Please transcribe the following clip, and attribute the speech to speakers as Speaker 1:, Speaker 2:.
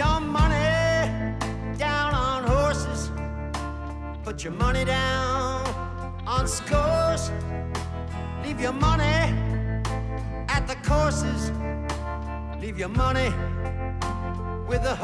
Speaker 1: your money down on horses. Put your money down on scores. Leave your money at the courses. Leave your money with the